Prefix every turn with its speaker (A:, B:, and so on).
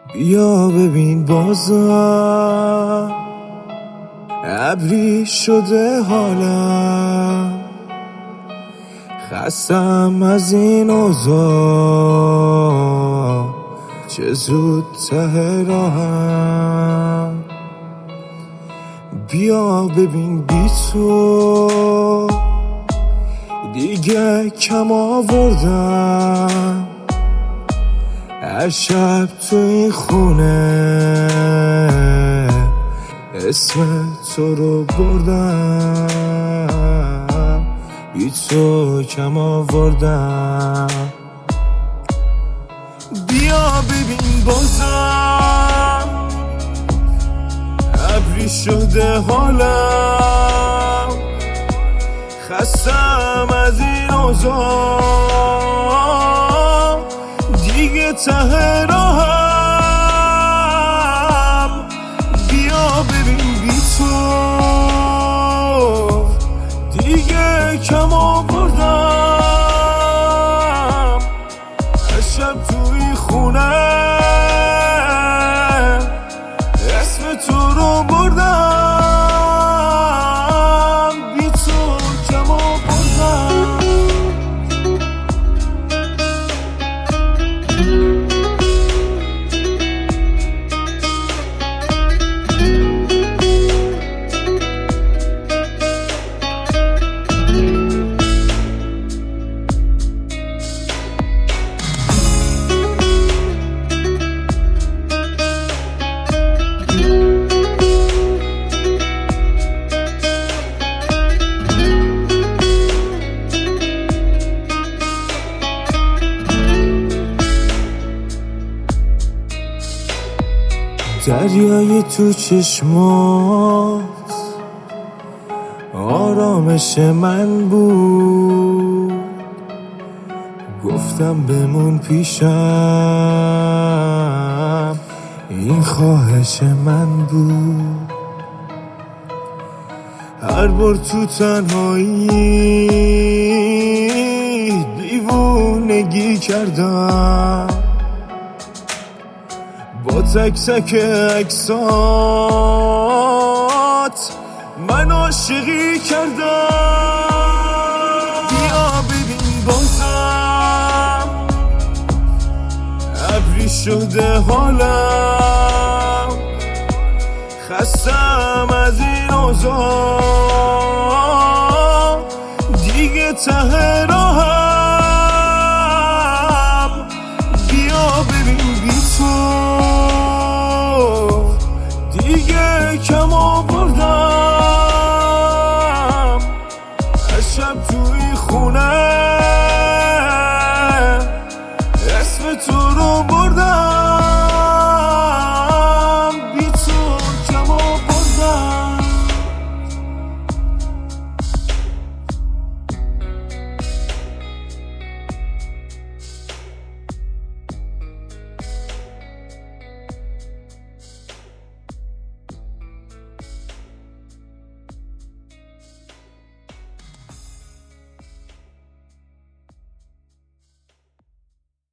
A: بیا ببین بازم ابری شده حالم، خستم از این اوضاع، چه زود ته راهم. بیا ببین بی تو دیگه کم آوردم، هر شب تو این خونه اسم تو رو بردم، بی تو کم آوردم. بیا ببین بازم ابری شده حالم، خستم از این اوضاع، دیگه ته راهم. بیا ببین بی تو دیگه کم آوردم، هر شب توی خونه اسم تو رو بردم، بی تو کم آوردم. دریای تو چشمات آرامش من بود، گفتم بمون پیشم، این خواهش من بود. هر بار تو تنهایی دیوونگی کردم، با تک تک عکسات من عاشقی کردم. بیا ببین بازم ابری شده حالم، خستم از این اوضاع، دیگه ته